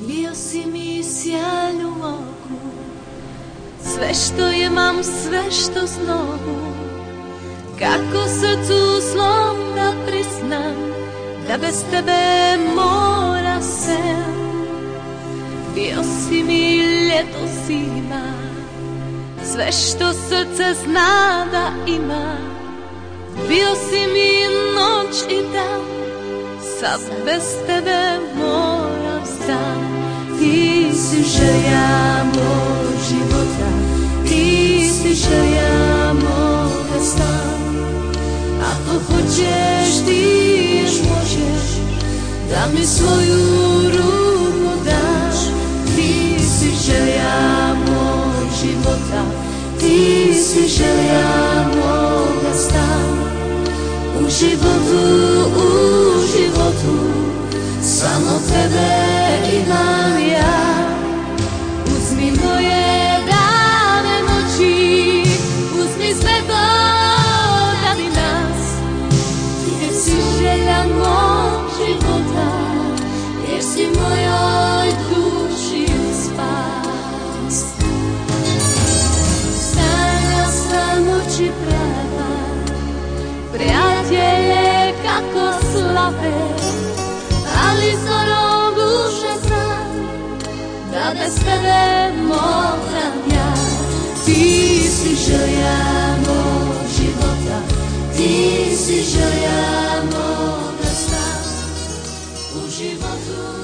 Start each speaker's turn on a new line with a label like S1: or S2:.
S1: Bio si mi sjajn u oku, sve što imam, sve što znovu. Kako srcu slom da priznam, da bez tebe mora sen. Bio si mi ljeto, zima, sve što srce zna da ima. Bio si mi noć i dan, sad bez tebe moram sam. Ti si želja mog života, ti si želja moga sna. Ako hoćeš ti još možeš da mi svoju ruku daš. Ti si želja mog života, ti si želja moga sna. U životu samo tebe imam ja. Uzmi moje dane, noći, uzmi sve to radi nas. Jer si želja mog života, jer si mojoj duši spas. Sanjao sam noći prava, prijatelje kako slave, ali zorom duše znam da bez tebe moram ja. Ti si želja mog života, ti si želja moga sna. U životu